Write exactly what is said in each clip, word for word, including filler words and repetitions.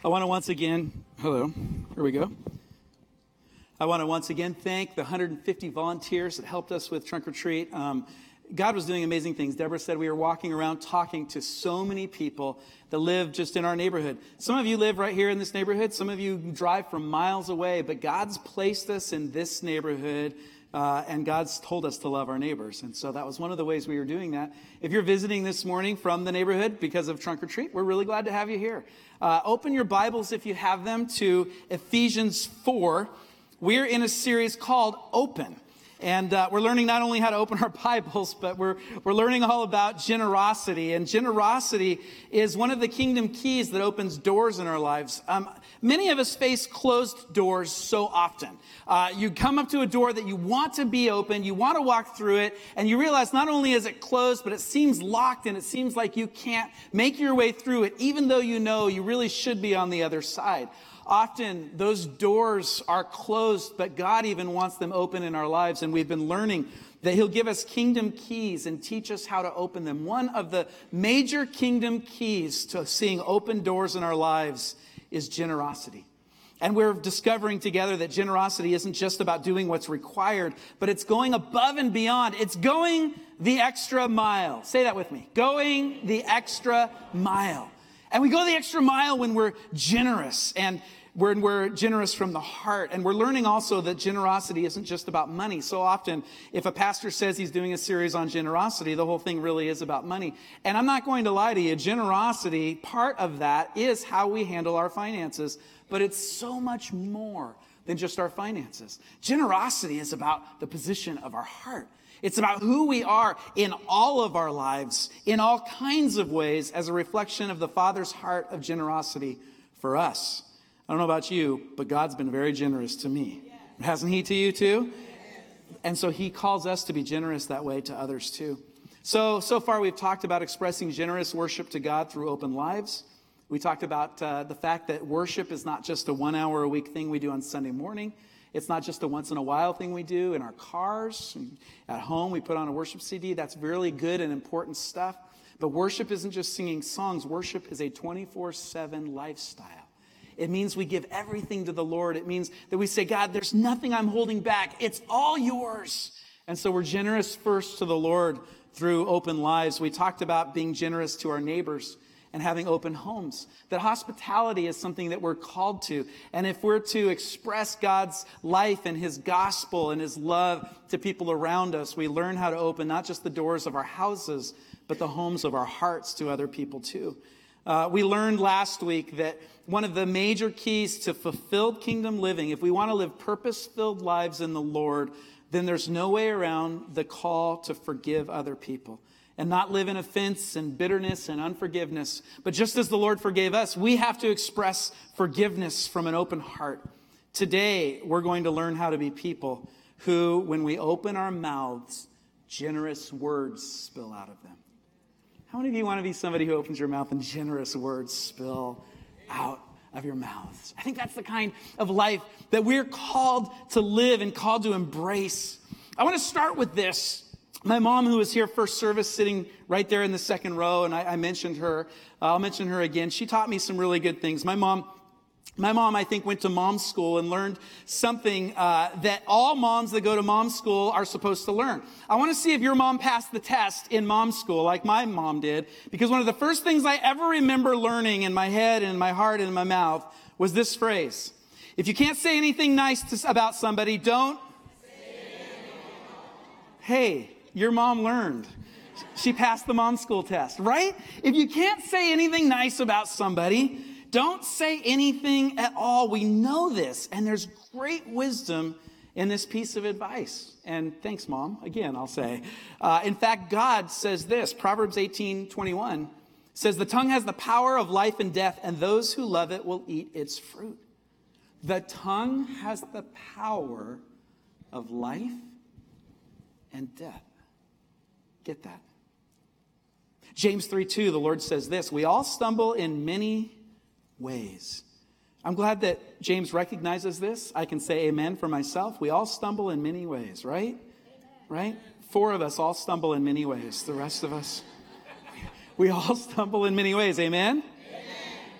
I want to once again, hello, here we go. I want to once again thank the one hundred fifty volunteers that helped us with Trunk or Treat. Um, God was doing amazing things. Deborah said we were walking around talking to so many people that live just in our neighborhood. Some of you live right here in this neighborhood. Some of you drive from miles away, but God's placed us in this neighborhood. Uh, and God's told us to love our neighbors. And so that was one of the ways we were doing that. If you're visiting this morning from the neighborhood because of Trunk or Treat, we're really glad to have you here. Uh, open your Bibles, if you have them, to Ephesians four. We're in a series called Open. And uh, we're learning not only how to open our Bibles, but we're we're learning all about generosity. And generosity is one of the kingdom keys that opens doors in our lives. Um, many of us face closed doors so often. Uh, you come up to a door that you want to be open, you want to walk through it, and you realize not only is it closed, but it seems locked and it seems like you can't make your way through it, even though you know you really should be on the other side. Often those doors are closed, but God even wants them open in our lives. And we've been learning that He'll give us kingdom keys and teach us how to open them. One of the major kingdom keys to seeing open doors in our lives is generosity. And we're discovering together that generosity isn't just about doing what's required, but it's going above and beyond. It's going the extra mile. Say that with me. Going the extra mile. And we go the extra mile when we're generous and when we're generous from the heart. And we're learning also that generosity isn't just about money. So often, if a pastor says he's doing a series on generosity, the whole thing really is about money. And I'm not going to lie to you, generosity, part of that is how we handle our finances. But it's so much more than just our finances. Generosity is about the position of our heart. It's about who we are in all of our lives, in all kinds of ways, as a reflection of the Father's heart of generosity for us. I don't know about you, but God's been very generous to me. Hasn't He to you too? And so He calls us to be generous that way to others too. So, so far we've talked about expressing generous worship to God through open lives. We talked about uh, the fact that worship is not just a one hour a week thing we do on Sunday morning. It's not just a once in a while thing we do in our cars. At home, we put on a worship C D. That's really good and important stuff. But worship isn't just singing songs. Worship is a twenty-four seven lifestyle. It means we give everything to the Lord. It means that we say, God, there's nothing I'm holding back. It's all yours. And so we're generous first to the Lord through open lives. We talked about being generous to our neighbors and having open homes. That hospitality is something that we're called to. And if we're to express God's life and His gospel and His love to people around us, we learn how to open not just the doors of our houses, but the homes of our hearts to other people too. Uh, we learned last week that one of the major keys to fulfilled kingdom living, if we want to live purpose-filled lives in the Lord, then there's no way around the call to forgive other people. And not live in offense and bitterness and unforgiveness. But just as the Lord forgave us, we have to express forgiveness from an open heart. Today, we're going to learn how to be people who, when we open our mouths, generous words spill out of them. How many of you want to be somebody who opens your mouth and generous words spill out of your mouths? I think that's the kind of life that we're called to live and called to embrace. I want to start with this. My mom, who was here first service, sitting right there in the second row, and I, I mentioned her. Uh, I'll mention her again. She taught me some really good things. My mom, my mom, I think, went to mom school and learned something uh, that all moms that go to mom school are supposed to learn. I want to see if your mom passed the test in mom school, like my mom did, because one of the first things I ever remember learning in my head and in my heart and in my mouth was this phrase: if you can't say anything nice to, about somebody, don't. Hey. Your mom learned. She passed the mom school test, right? If you can't say anything nice about somebody, don't say anything at all. We know this, and there's great wisdom in this piece of advice. And thanks, Mom. Again, I'll say. Uh, in fact, God says this. Proverbs eighteen twenty-one says, the tongue has the power of life and death, and those who love it will eat its fruit. The tongue has the power of life and death. Get that? James three two, the Lord says this: we all stumble in many ways. I'm glad that James recognizes this. I can say amen for myself. We all stumble in many ways, right? Amen. Right? Four of us all stumble in many ways. The rest of us, we all stumble in many ways. Amen? Amen.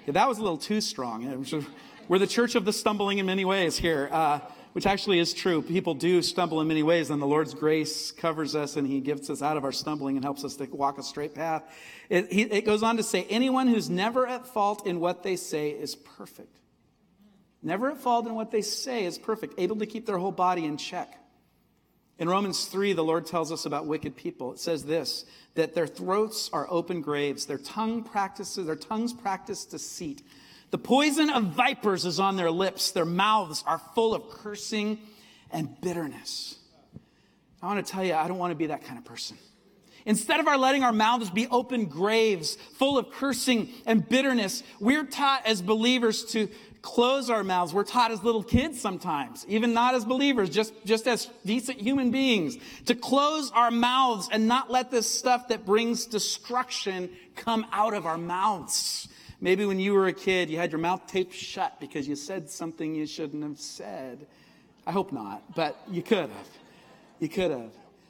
Yeah, that was a little too strong. It was- We're the church of the stumbling in many ways here, uh, which actually is true. People do stumble in many ways, and the Lord's grace covers us, and he gets us out of our stumbling and helps us to walk a straight path. It, he, it goes on to say, anyone who's never at fault in what they say is perfect. Never at fault in what they say is perfect, able to keep their whole body in check. In Romans three, the Lord tells us about wicked people. It says this, that their throats are open graves. Their tongue practices, their tongues practice deceit. The poison of vipers is on their lips. Their mouths are full of cursing and bitterness. I want to tell you, I don't want to be that kind of person. Instead of our letting our mouths be open graves full of cursing and bitterness, we're taught as believers to close our mouths. We're taught as little kids sometimes, even not as believers, just, just as decent human beings, to close our mouths and not let this stuff that brings destruction come out of our mouths. Maybe when you were a kid, you had your mouth taped shut because you said something you shouldn't have said. I hope not, but you could have. You could have.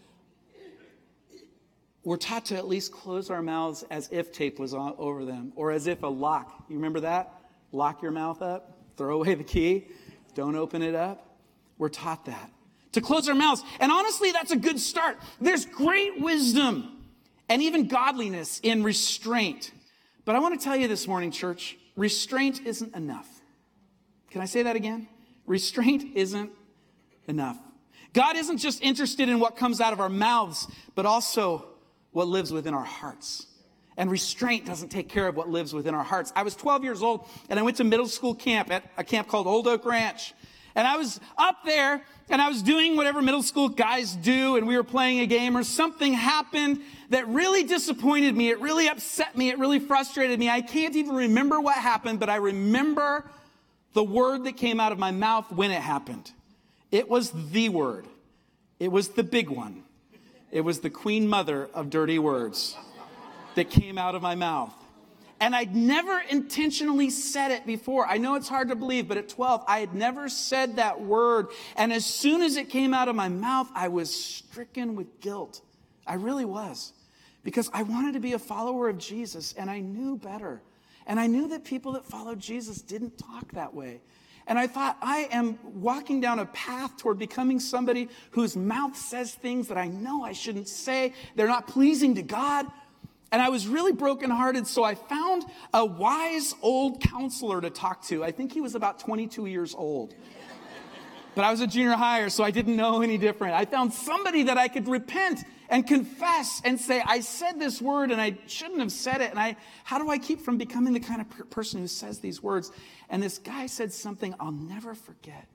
We're taught to at least close our mouths as if tape was on, over them, or as if a lock. You remember that? Lock your mouth up, throw away the key, don't open it up. We're taught that. To close our mouths. And honestly, that's a good start. There's great wisdom and even godliness in restraint. But I want to tell you this morning, church, restraint isn't enough. Can I say that again? Restraint isn't enough. God isn't just interested in what comes out of our mouths, but also what lives within our hearts. And restraint doesn't take care of what lives within our hearts. I was twelve years old, and I went to middle school camp at a camp called Old Oak Ranch. And I was up there, and I was doing whatever middle school guys do, and we were playing a game, or something happened that really disappointed me. It really upset me. It really frustrated me. I can't even remember what happened, but I remember the word that came out of my mouth when it happened. It was the word. It was the big one. It was the queen mother of dirty words that came out of my mouth. And I'd never intentionally said it before. I know it's hard to believe, but at twelve, I had never said that word. And as soon as it came out of my mouth, I was stricken with guilt. I really was. Because I wanted to be a follower of Jesus, and I knew better. And I knew that people that followed Jesus didn't talk that way. And I thought, I am walking down a path toward becoming somebody whose mouth says things that I know I shouldn't say. They're not pleasing to God. And I was really brokenhearted, so I found a wise old counselor to talk to. I think he was about twenty-two years old. But I was a junior higher, so I didn't know any different. I found somebody that I could repent and confess and say, I said this word and I shouldn't have said it. And I, how do I keep from becoming the kind of per- person who says these words? And this guy said something I'll never forget.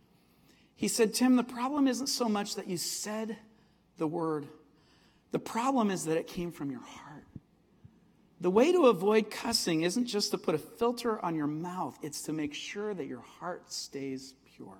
He said, Tim, the problem isn't so much that you said the word. The problem is that it came from your heart. The way to avoid cussing isn't just to put a filter on your mouth. It's to make sure that your heart stays pure.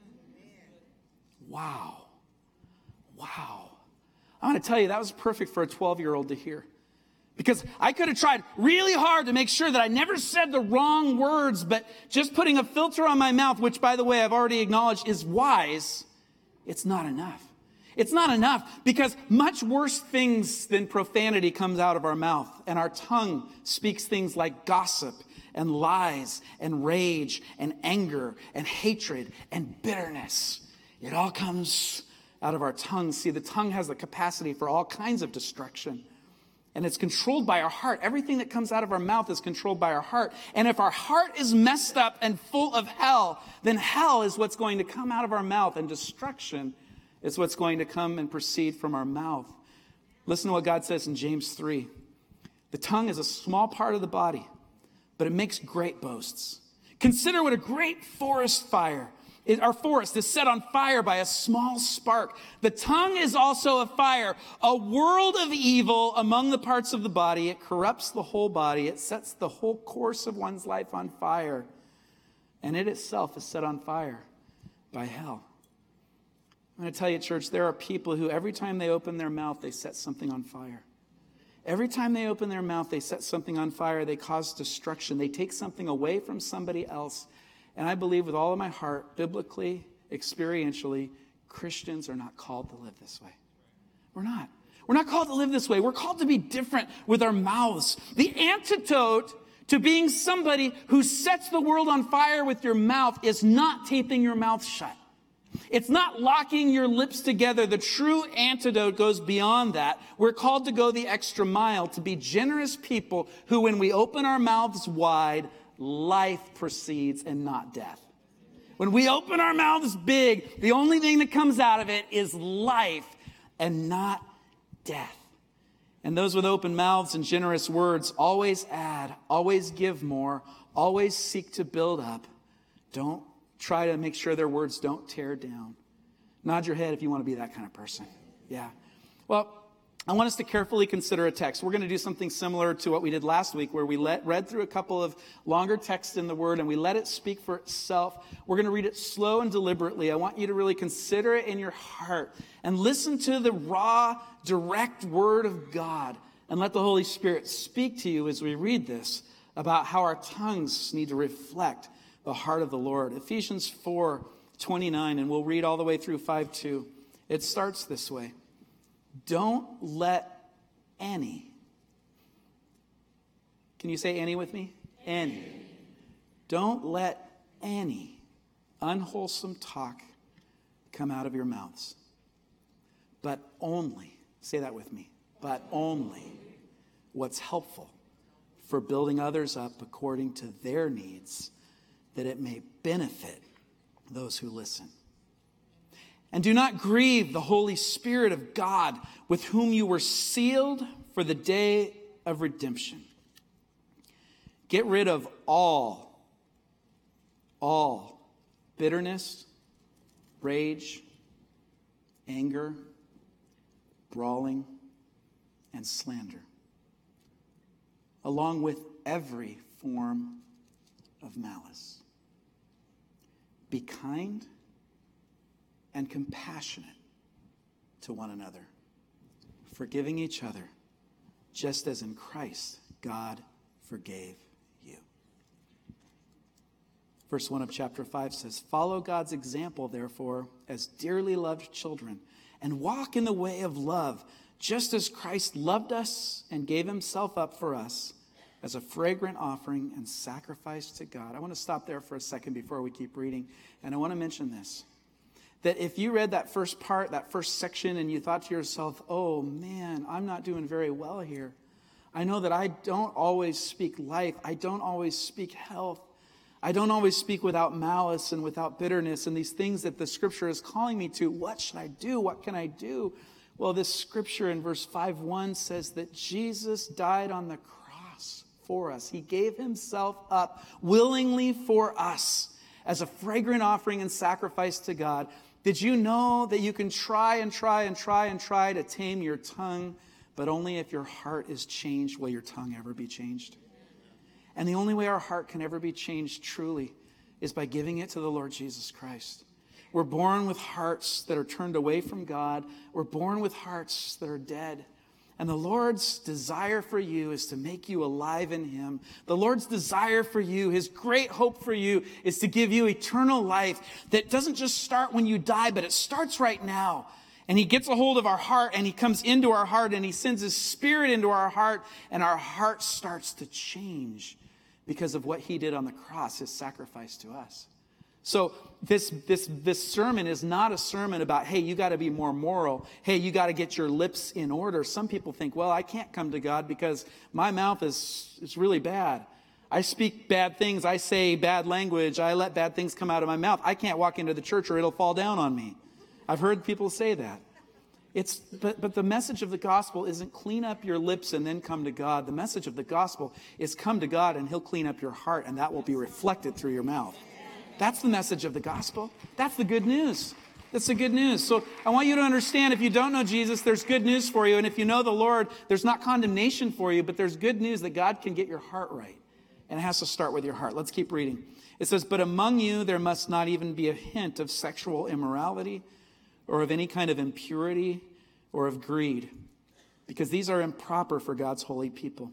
Wow. Wow. I want to tell you, that was perfect for a twelve-year-old to hear. Because I could have tried really hard to make sure that I never said the wrong words, but just putting a filter on my mouth, which, by the way, I've already acknowledged is wise, it's not enough. It's not enough because much worse things than profanity comes out of our mouth. And our tongue speaks things like gossip and lies and rage and anger and hatred and bitterness. It all comes out of our tongue. See, the tongue has the capacity for all kinds of destruction. And it's controlled by our heart. Everything that comes out of our mouth is controlled by our heart. And if our heart is messed up and full of hell, then hell is what's going to come out of our mouth, and destruction is what's going to come and proceed from our mouth. Listen to what God says in James three. The tongue is a small part of the body, but it makes great boasts. Consider what a great forest fire. It, our forest is set on fire by a small spark. The tongue is also a fire, a world of evil among the parts of the body. It corrupts the whole body. It sets the whole course of one's life on fire. And it itself is set on fire by hell. I'm going to tell you, church, there are people who every time they open their mouth, they set something on fire. Every time they open their mouth, they set something on fire. They cause destruction. They take something away from somebody else. And I believe with all of my heart, biblically, experientially, Christians are not called to live this way. We're not. We're not called to live this way. We're called to be different with our mouths. The antidote to being somebody who sets the world on fire with your mouth is not taping your mouth shut. It's not locking your lips together. The true antidote goes beyond that. We're called to go the extra mile, to be generous people who, when we open our mouths wide, life proceeds and not death. When we open our mouths big, the only thing that comes out of it is life and not death. And those with open mouths and generous words always add, always give more, always seek to build up. Don't try to make sure their words don't tear down. Nod your head if you want to be that kind of person. Yeah. Well, I want us to carefully consider a text. We're going to do something similar to what we did last week, where we let, read through a couple of longer texts in the Word and we let it speak for itself. We're going to read it slow and deliberately. I want you to really consider it in your heart and listen to the raw, direct Word of God, and let the Holy Spirit speak to you as we read this about how our tongues need to reflect the heart of the Lord. Ephesians four twenty-nine, and we'll read all the way through five two. It starts this way. Don't let any, can you say any with me? Any. Don't let any unwholesome talk come out of your mouths, but only, say that with me, but only what's helpful for building others up according to their needs, that it may benefit those who listen. And do not grieve the Holy Spirit of God, with whom you were sealed for the day of redemption. Get rid of all, all bitterness, rage, anger, brawling, and slander, along with every form of malice. Be kind and compassionate to one another, forgiving each other, just as in Christ God forgave you. Verse one of chapter five says, follow God's example, therefore, as dearly loved children, and walk in the way of love, just as Christ loved us and gave himself up for us as a fragrant offering and sacrifice to God. I want to stop there for a second before we keep reading, and I want to mention this. That if you read that first part, that first section, and you thought to yourself, oh man, I'm not doing very well here. I know that I don't always speak life. I don't always speak health. I don't always speak without malice and without bitterness and these things that the scripture is calling me to. What should I do? What can I do? Well, this scripture in verse five one says that Jesus died on the cross for us. He gave himself up willingly for us as a fragrant offering and sacrifice to God. Did you know that you can try and try and try and try to tame your tongue, but only if your heart is changed will your tongue ever be changed? And the only way our heart can ever be changed truly is by giving it to the Lord Jesus Christ. We're born with hearts that are turned away from God. We're born with hearts that are dead. And the Lord's desire for you is to make you alive in him. The Lord's desire for you, his great hope for you, is to give you eternal life that doesn't just start when you die, but it starts right now. And he gets a hold of our heart, and he comes into our heart, and he sends his Spirit into our heart, and our heart starts to change because of what he did on the cross, his sacrifice to us. So this, this, this sermon is not a sermon about, hey, you got to be more moral. Hey, you got to get your lips in order. Some people think, well, I can't come to God because my mouth is, is really bad. I speak bad things. I say bad language. I let bad things come out of my mouth. I can't walk into the church or it'll fall down on me. I've heard people say that. It's, but, but the message of the gospel isn't clean up your lips and then come to God. The message of the gospel is come to God and he'll clean up your heart, and that will be reflected through your mouth. That's the message of the gospel. That's the good news. That's the good news. So I want you to understand, if you don't know Jesus, there's good news for you. And if you know the Lord, there's not condemnation for you, but there's good news that God can get your heart right. And it has to start with your heart. Let's keep reading. It says, but among you there must not even be a hint of sexual immorality or of any kind of impurity or of greed, because these are improper for God's holy people.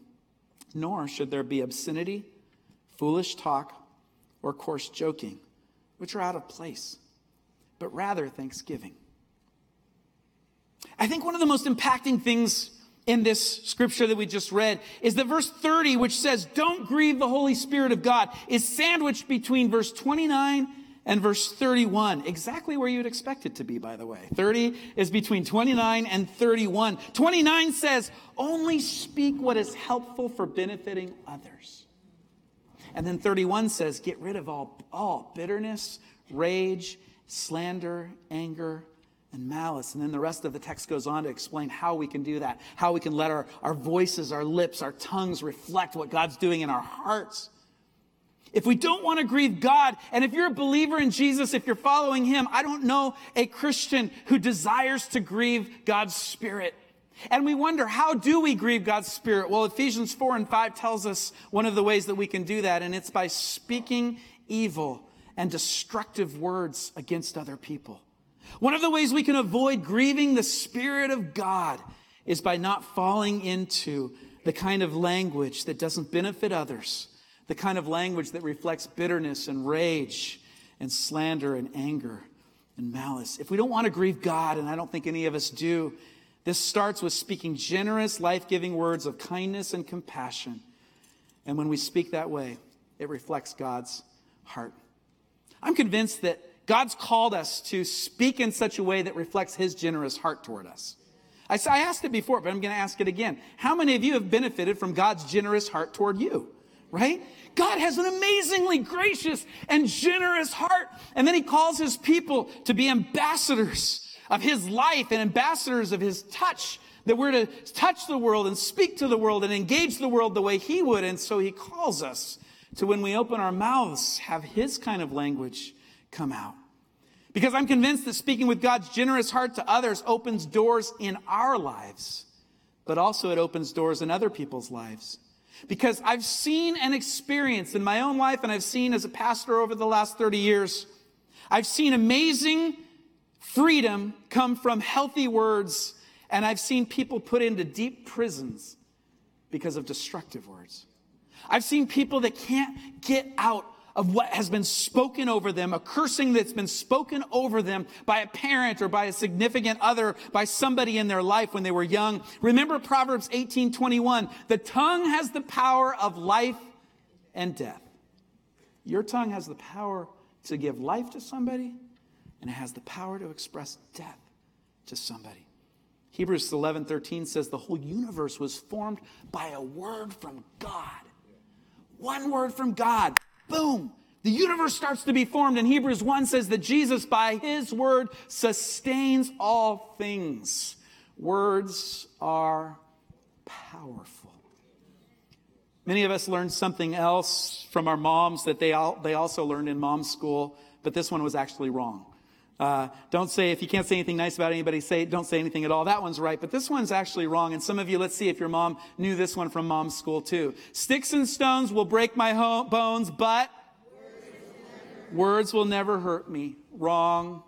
Nor should there be obscenity, foolish talk, or coarse joking, which are out of place, but rather thanksgiving. I think one of the most impacting things in this scripture that we just read is that verse thirty, which says, don't grieve the Holy Spirit of God, is sandwiched between verse twenty-nine and verse thirty-one, exactly where you'd expect it to be, by the way. thirty is between twenty-nine and thirty-one. twenty-nine says, only speak what is helpful for benefiting others. And then thirty-one says, get rid of all, all bitterness, rage, slander, anger, and malice. And then the rest of the text goes on to explain how we can do that, how we can let our, our voices, our lips, our tongues reflect what God's doing in our hearts. If we don't want to grieve God, and if you're a believer in Jesus, if you're following him, I don't know a Christian who desires to grieve God's Spirit. And we wonder, how do we grieve God's Spirit? Well, Ephesians four and five tells us one of the ways that we can do that, and it's by speaking evil and destructive words against other people. One of the ways we can avoid grieving the Spirit of God is by not falling into the kind of language that doesn't benefit others, the kind of language that reflects bitterness and rage and slander and anger and malice. If we don't want to grieve God, and I don't think any of us do, this starts with speaking generous, life-giving words of kindness and compassion. And when we speak that way, it reflects God's heart. I'm convinced that God's called us to speak in such a way that reflects his generous heart toward us. I I asked it before, but I'm going to ask it again. How many of you have benefited from God's generous heart toward you? Right? God has an amazingly gracious and generous heart. And then he calls his people to be ambassadors of his life and ambassadors of his touch, that we're to touch the world and speak to the world and engage the world the way he would. And so he calls us to, when we open our mouths, have his kind of language come out. Because I'm convinced that speaking with God's generous heart to others opens doors in our lives, but also it opens doors in other people's lives. Because I've seen and experienced in my own life, and I've seen as a pastor over the last thirty years, I've seen amazing freedom come from healthy words, and I've seen people put into deep prisons because of destructive words. I've seen people that can't get out of what has been spoken over them, a cursing that's been spoken over them by a parent or by a significant other, by somebody in their life when they were young. Remember Proverbs eighteen twenty-one, the tongue has the power of life and death. Your tongue has the power to give life to somebody, and it has the power to express death to somebody. Hebrews eleven thirteen says the whole universe was formed by a word from God. One word from God. Boom. The universe starts to be formed. And Hebrews one says that Jesus, by his word, sustains all things. Words are powerful. Many of us learned something else from our moms that they all, they also learned in mom school, but this one was actually wrong. Uh, don't say, if you can't say anything nice about anybody, say, don't say anything at all. That one's right, but this one's actually wrong. And some of you, let's see if your mom knew this one from mom school too. Sticks and stones will break my ho- bones, but words will never hurt me. Wrong.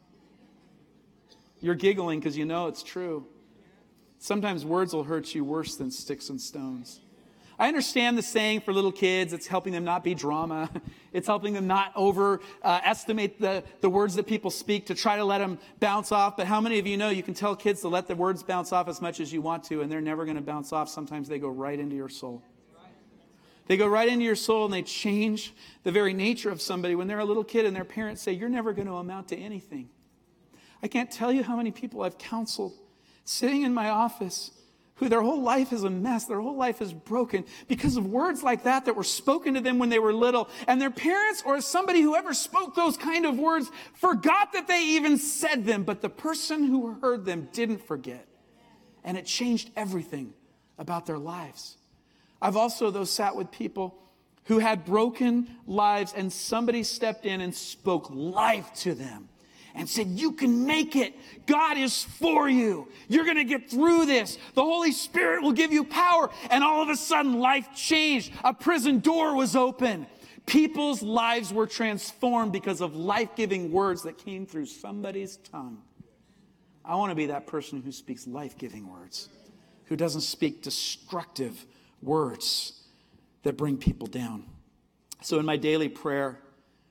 You're giggling because you know it's true. Sometimes words will hurt you worse than sticks and stones. I understand the saying for little kids. It's helping them not be drama. It's helping them not overestimate uh, the, the words that people speak, to try to let them bounce off. But how many of you know you can tell kids to let the words bounce off as much as you want to, and they're never going to bounce off. Sometimes they go right into your soul. They go right into your soul, and they change the very nature of somebody. When they're a little kid and their parents say, you're never going to amount to anything. I can't tell you how many people I've counseled sitting in my office who their whole life is a mess, their whole life is broken because of words like that that were spoken to them when they were little. And their parents or somebody who ever spoke those kind of words forgot that they even said them, but the person who heard them didn't forget. And it changed everything about their lives. I've also, though, sat with people who had broken lives, and somebody stepped in and spoke life to them and said, you can make it. God is for you. You're going to get through this. The Holy Spirit will give you power. And all of a sudden, life changed. A prison door was open. People's lives were transformed because of life-giving words that came through somebody's tongue. I want to be that person who speaks life-giving words, who doesn't speak destructive words that bring people down. So in my daily prayer,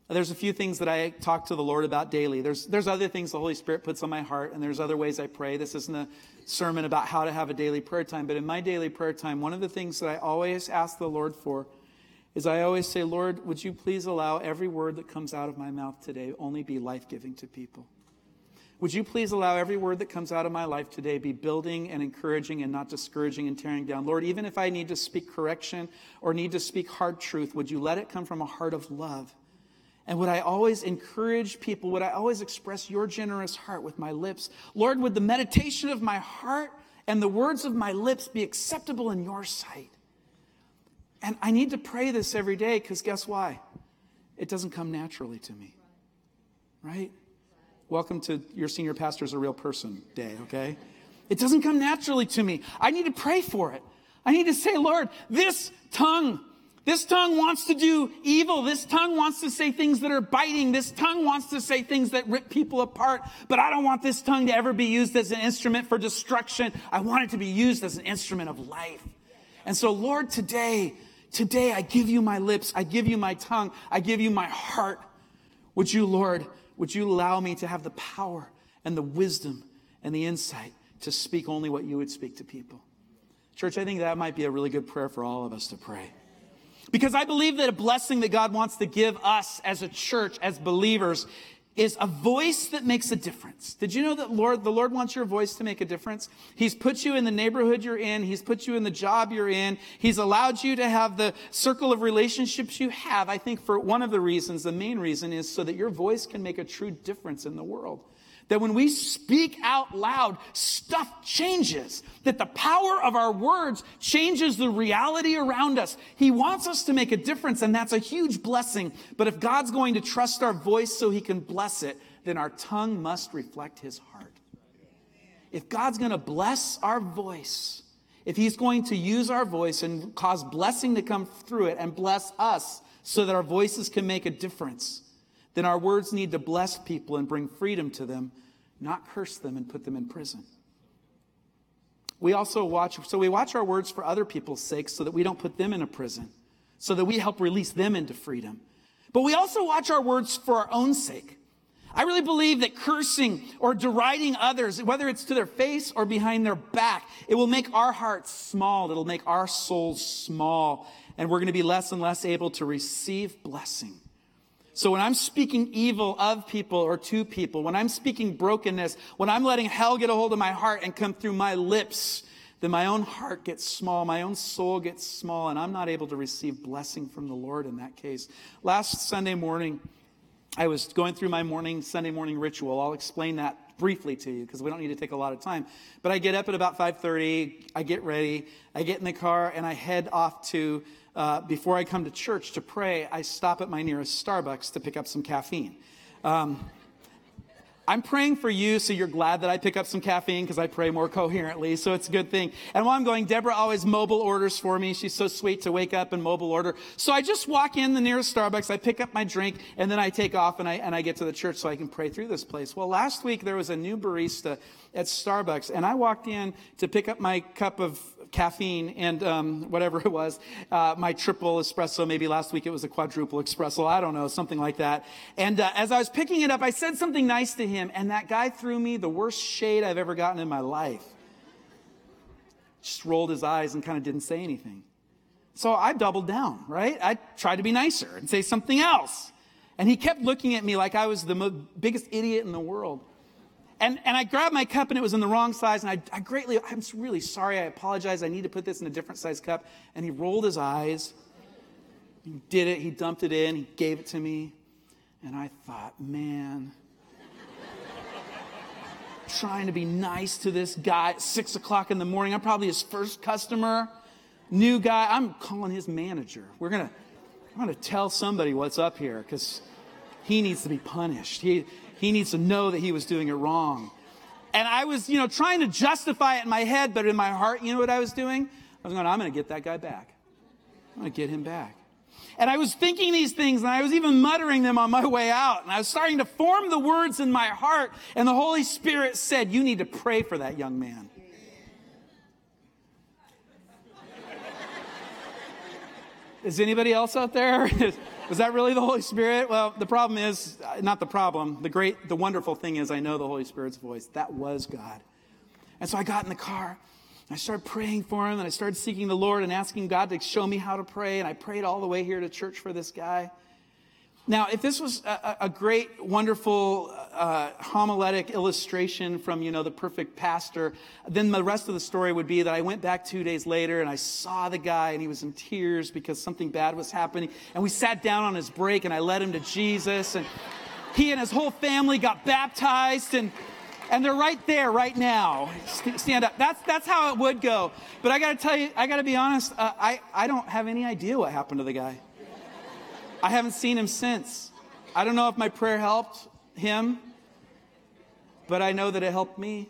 There's a few things that I talk to the Lord about daily. There's, there's other things the Holy Spirit puts on my heart, and there's other ways I pray. This isn't a sermon about how to have a daily prayer time, but in my daily prayer time, one of the things that I always ask the Lord for is I always say, Lord, would you please allow every word that comes out of my mouth today only be life-giving to people? Would you please allow every word that comes out of my life today be building and encouraging and not discouraging and tearing down? Lord, even if I need to speak correction or need to speak hard truth, would you let it come from a heart of love? And would I always encourage people? Would I always express your generous heart with my lips? Lord, would the meditation of my heart and the words of my lips be acceptable in your sight? And I need to pray this every day because guess why? It doesn't come naturally to me. Right? Welcome to your senior pastor's a real person day, okay? It doesn't come naturally to me. I need to pray for it. I need to say, Lord, this tongue, this tongue wants to do evil. This tongue wants to say things that are biting. This tongue wants to say things that rip people apart. But I don't want this tongue to ever be used as an instrument for destruction. I want it to be used as an instrument of life. And so, Lord, today, today I give you my lips. I give you my tongue. I give you my heart. Would you, Lord, would you allow me to have the power and the wisdom and the insight to speak only what you would speak to people? Church, I think that might be a really good prayer for all of us to pray. Because I believe that a blessing that God wants to give us as a church, as believers, is a voice that makes a difference. Did you know that Lord, the Lord wants your voice to make a difference? He's put you in the neighborhood you're in. He's put you in the job you're in. He's allowed you to have the circle of relationships you have. I think for one of the reasons, the main reason is so that your voice can make a true difference in the world. That when we speak out loud, stuff changes. That the power of our words changes the reality around us. He wants us to make a difference, and that's a huge blessing. But if God's going to trust our voice so he can bless it, then our tongue must reflect his heart. If God's going to bless our voice, if he's going to use our voice and cause blessing to come through it and bless us so that our voices can make a difference, then our words need to bless people and bring freedom to them, not curse them and put them in prison. We also watch, so we watch our words for other people's sake so that we don't put them in a prison, so that we help release them into freedom. But we also watch our words for our own sake. I really believe that cursing or deriding others, whether it's to their face or behind their back, it will make our hearts small. It'll make our souls small. And we're going to be less and less able to receive blessing. So when I'm speaking evil of people or to people, when I'm speaking brokenness, when I'm letting hell get a hold of my heart and come through my lips, then my own heart gets small, my own soul gets small, and I'm not able to receive blessing from the Lord in that case. Last Sunday morning, I was going through my morning, Sunday morning ritual. I'll explain that briefly to you because we don't need to take a lot of time. But I get up at about five thirty, I get ready, I get in the car, and I head off to Uh, before I come to church to pray, I stop at my nearest Starbucks to pick up some caffeine. Um, I'm praying for you, so you're glad that I pick up some caffeine because I pray more coherently, so it's a good thing. And while I'm going, Deborah always mobile orders for me. She's so sweet to wake up and mobile order. So I just walk in the nearest Starbucks, I pick up my drink, and then I take off and I, and I get to the church so I can pray through this place. Well, last week there was a new barista at Starbucks, and I walked in to pick up my cup of caffeine and um, whatever it was, uh, my triple espresso. Maybe last week it was a quadruple espresso. I don't know, something like that. And uh, as I was picking it up, I said something nice to him, and that guy threw me the worst shade I've ever gotten in my life. Just rolled his eyes and kind of didn't say anything. So I doubled down, right? I tried to be nicer and say something else. And he kept looking at me like I was the mo- biggest idiot in the world. And and I grabbed my cup and it was in the wrong size. And I, I greatly, I'm really sorry. I apologize. I need to put this in a different size cup. And he rolled his eyes. He did it. He dumped it in. He gave it to me. And I thought, man, trying to be nice to this guy at six o'clock in the morning. I'm probably his first customer. New guy. I'm calling his manager. We're going to, I'm going to tell somebody what's up here because he needs to be punished. He He needs to know that he was doing it wrong. And I was, you know, trying to justify it in my head, but in my heart, you know what I was doing? I was going, I'm going to get that guy back. I'm going to get him back. And I was thinking these things, and I was even muttering them on my way out. And I was starting to form the words in my heart. And the Holy Spirit said, you need to pray for that young man. Is anybody else out there? Was that really the Holy Spirit? Well, the problem is, not the problem, the great, the wonderful thing is I know the Holy Spirit's voice. That was God. And so I got in the car, and I started praying for him, and I started seeking the Lord and asking God to show me how to pray, and I prayed all the way here to church for this guy. Now, if this was a, a great, wonderful uh, homiletic illustration from, you know, the perfect pastor, then the rest of the story would be that I went back two days later and I saw the guy and he was in tears because something bad was happening. And we sat down on his break and I led him to Jesus. And he and his whole family got baptized. And and they're right there right now. Stand up. That's that's how it would go. But I got to tell you, I got to be honest, uh, I, I don't have any idea what happened to the guy. I haven't seen him since. I don't know if my prayer helped him, but I know that it helped me.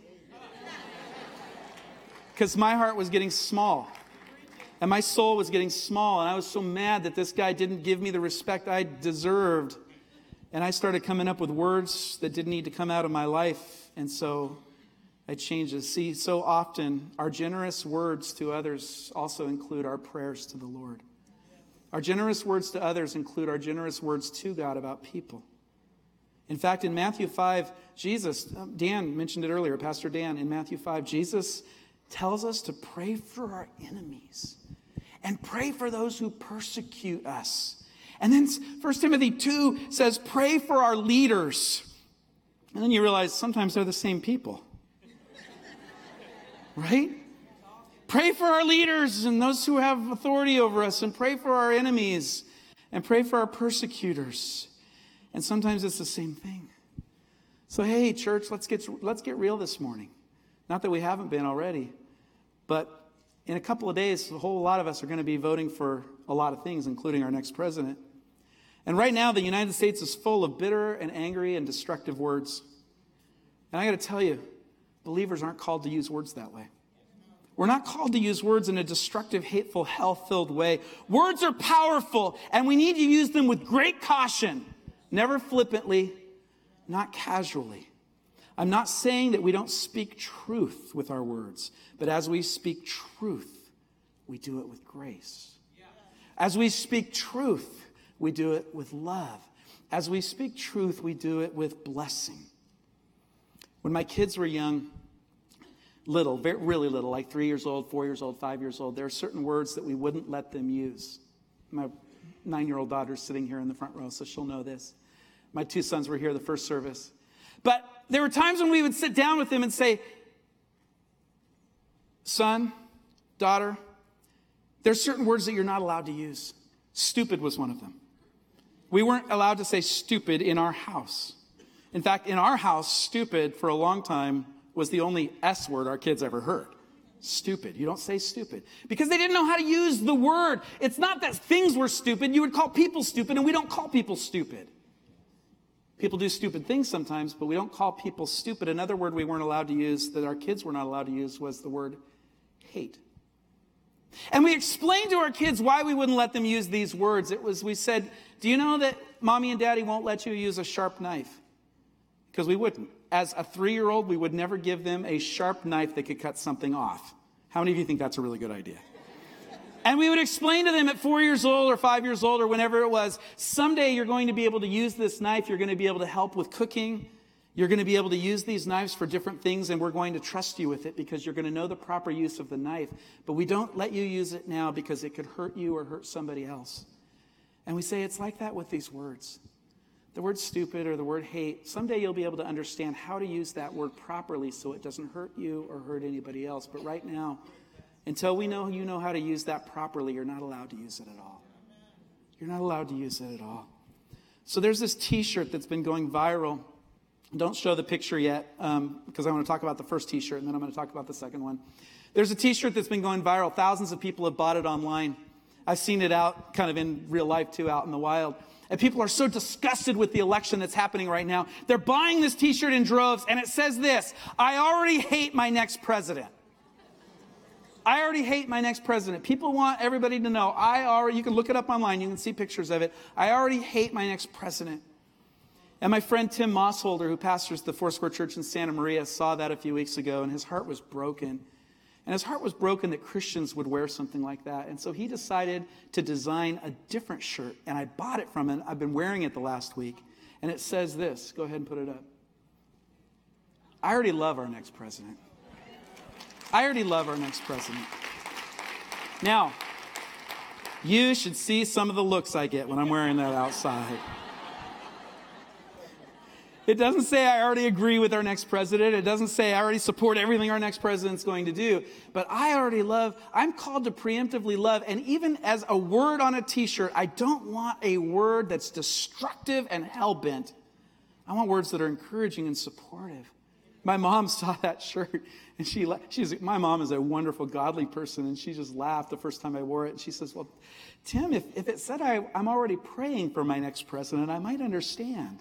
Because my heart was getting small, and my soul was getting small, and I was so mad that this guy didn't give me the respect I deserved. And I started coming up with words that didn't need to come out of my life, and so I changed it. See, so often our generous words to others also include our prayers to the Lord. Our generous words to others include our generous words to God about people. In fact, in Matthew five, Jesus, Dan mentioned it earlier, Pastor Dan, in Matthew five, Jesus tells us to pray for our enemies and pray for those who persecute us. And then First Timothy two says, pray for our leaders. And then you realize sometimes they're the same people. Right? Pray for our leaders and those who have authority over us, and pray for our enemies, and pray for our persecutors. And sometimes it's the same thing. So, hey, church, let's get let's get real this morning. Not that we haven't been already, but in a couple of days, a whole lot of us are going to be voting for a lot of things, including our next president. And right now, the United States is full of bitter and angry and destructive words. And I got to tell you, believers aren't called to use words that way. We're not called to use words in a destructive, hateful, hell-filled way. Words are powerful, and we need to use them with great caution, never flippantly, not casually. I'm not saying that we don't speak truth with our words, but as we speak truth, we do it with grace. As we speak truth, we do it with love. As we speak truth, we do it with blessing. When my kids were young, little, very, really little, like three years old, four years old, five years old, there are certain words that we wouldn't let them use. My nine-year-old daughter's sitting here in the front row, so she'll know this. My two sons were here the first service. But there were times when we would sit down with them and say, son, daughter, there's certain words that you're not allowed to use. Stupid was one of them. We weren't allowed to say stupid in our house. In fact, in our house, stupid for a long time was the only S word our kids ever heard. Stupid. You don't say stupid. Because they didn't know how to use the word. It's not that things were stupid. You would call people stupid, and we don't call people stupid. People do stupid things sometimes, but we don't call people stupid. Another word we weren't allowed to use, that our kids were not allowed to use, was the word hate. And we explained to our kids why we wouldn't let them use these words. It was, we said, do you know that mommy and daddy won't let you use a sharp knife? Because we wouldn't. As a three-year-old, we would never give them a sharp knife that could cut something off. How many of you think that's a really good idea? And we would explain to them at four years old or five years old or whenever it was, someday you're going to be able to use this knife. You're going to be able to help with cooking. You're going to be able to use these knives for different things, and we're going to trust you with it because you're going to know the proper use of the knife. But we don't let you use it now because it could hurt you or hurt somebody else. And we say it's like that with these words. The word stupid or the word hate, someday you'll be able to understand how to use that word properly so it doesn't hurt you or hurt anybody else. But right now, until we know you know how to use that properly, you're not allowed to use it at all. You're not allowed to use it at all. So there's this T-shirt that's been going viral. Don't show the picture yet um, because I want to talk about the first T-shirt and then I'm going to talk about the second one. There's a T-shirt that's been going viral. Thousands of people have bought it online. I've seen it out kind of in real life too, out in the wild. And people are so disgusted with the election that's happening right now. They're buying this T-shirt in droves, and it says this: I already hate my next president. I already hate my next president. People want everybody to know, I already, you can look it up online, you can see pictures of it. I already hate my next president. And my friend Tim Mossholder, who pastors the Foursquare Church in Santa Maria, saw that a few weeks ago, and his heart was broken. And his heart was broken that Christians would wear something like that. And so he decided to design a different shirt. And I bought it from him. I've been wearing it the last week. And it says this. Go ahead and put it up. I already love our next president. I already love our next president. Now, you should see some of the looks I get when I'm wearing that outside. It doesn't say I already agree with our next president. It doesn't say I already support everything our next president's going to do. But I already love, I'm called to preemptively love. And even as a word on a t-shirt, I don't want a word that's destructive and hell-bent. I want words that are encouraging and supportive. My mom saw that shirt, and she, she's, my mom is a wonderful, godly person, and she just laughed the first time I wore it. And she says, well, Tim, if, if it said I, I'm already praying for my next president, I might understand.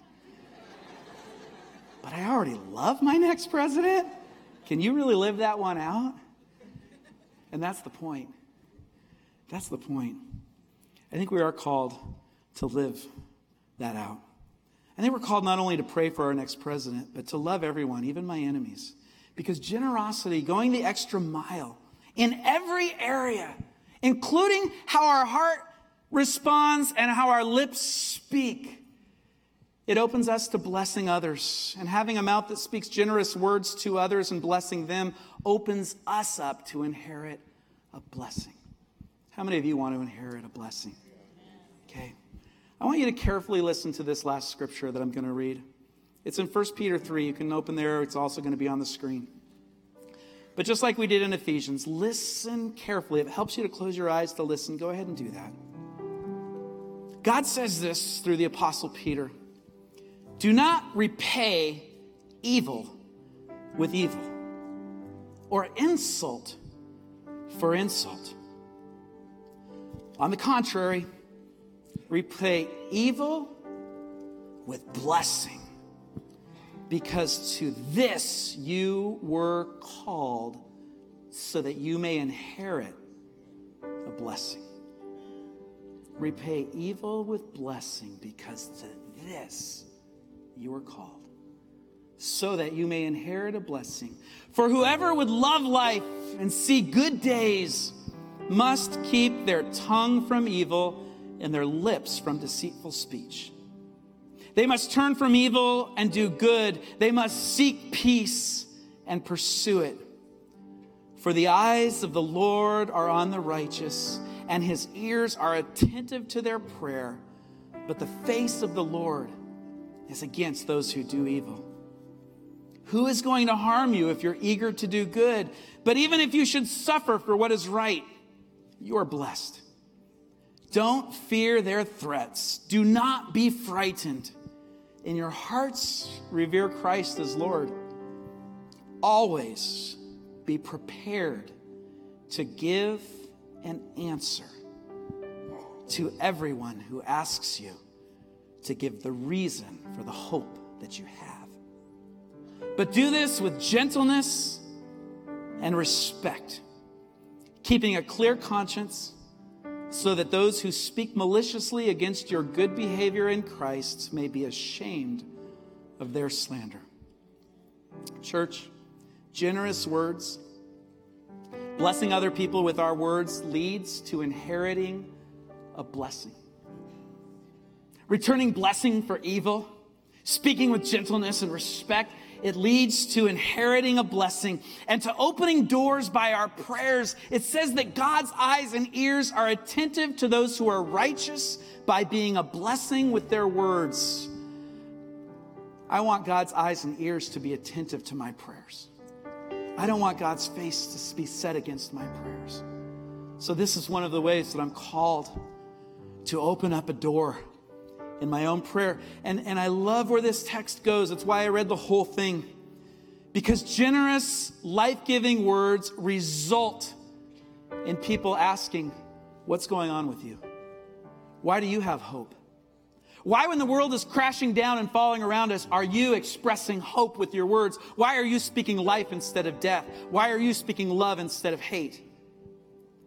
But I already love my next president? Can you really live that one out? And that's the point. That's the point. I think we are called to live that out. I think we're called not only to pray for our next president, but to love everyone, even my enemies. Because generosity, going the extra mile in every area, including how our heart responds and how our lips speak, it opens us to blessing others. And having a mouth that speaks generous words to others and blessing them opens us up to inherit a blessing. How many of you want to inherit a blessing? Okay. I want you to carefully listen to this last scripture that I'm going to read. It's in First Peter three. You can open there. It's also going to be on the screen. But just like we did in Ephesians, listen carefully. If it helps you to close your eyes to listen, go ahead and do that. God says this through the Apostle Peter. Do not repay evil with evil, or insult for insult. On the contrary, repay evil with blessing, because to this you were called, so that you may inherit a blessing. Repay evil with blessing, because to this you were called, so that you may inherit a blessing. For whoever would love life and see good days must keep their tongue from evil and their lips from deceitful speech. They must turn from evil and do good. They must seek peace and pursue it. For the eyes of the Lord are on the righteous, and his ears are attentive to their prayer. But the face of the Lord is against those who do evil. Who is going to harm you if you're eager to do good? But even if you should suffer for what is right, you are blessed. Don't fear their threats. Do not be frightened. In your hearts, revere Christ as Lord. Always be prepared to give an answer to everyone who asks you to give the reason for the hope that you have. But do this with gentleness and respect, keeping a clear conscience, so that those who speak maliciously against your good behavior in Christ may be ashamed of their slander. Church, generous words, blessing other people with our words, leads to inheriting a blessing. Returning blessing for evil, speaking with gentleness and respect, it leads to inheriting a blessing and to opening doors by our prayers. It says that God's eyes and ears are attentive to those who are righteous by being a blessing with their words. I want God's eyes and ears to be attentive to my prayers. I don't want God's face to be set against my prayers. So this is one of the ways that I'm called to open up a door in my own prayer. And, and I love where this text goes. That's why I read the whole thing. Because generous, life-giving words result in people asking, what's going on with you? Why do you have hope? Why, when the world is crashing down and falling around us, are you expressing hope with your words? Why are you speaking life instead of death? Why are you speaking love instead of hate?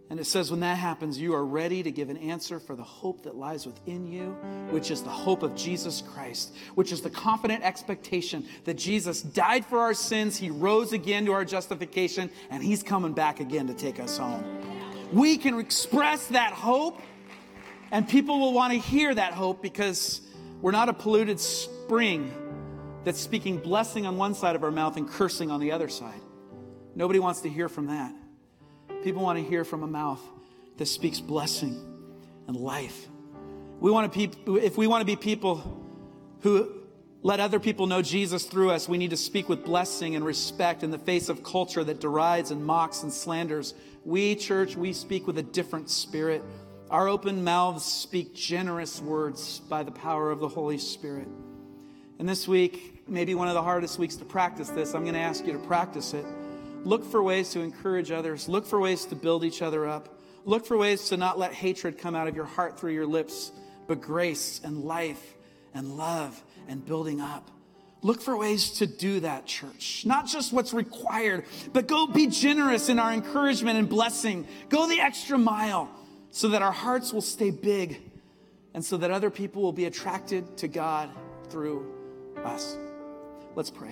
And it says when that happens, you are ready to give an answer for the hope that lies within you, which is the hope of Jesus Christ, which is the confident expectation that Jesus died for our sins, he rose again to our justification, and he's coming back again to take us home. We can express that hope, and people will want to hear that hope because we're not a polluted spring that's speaking blessing on one side of our mouth and cursing on the other side. Nobody wants to hear from that. People want to hear from a mouth that speaks blessing and life. We want to be, if we want to be people who let other people know Jesus through us, we need to speak with blessing and respect in the face of culture that derides and mocks and slanders. We, church, we speak with a different spirit. Our open mouths speak generous words by the power of the Holy Spirit. And this week, maybe one of the hardest weeks to practice this, I'm going to ask you to practice it. Look for ways to encourage others. Look for ways to build each other up. Look for ways to not let hatred come out of your heart through your lips, but grace and life and love and building up. Look for ways to do that, church. Not just what's required, but go be generous in our encouragement and blessing. Go the extra mile so that our hearts will stay big and so that other people will be attracted to God through us. Let's pray.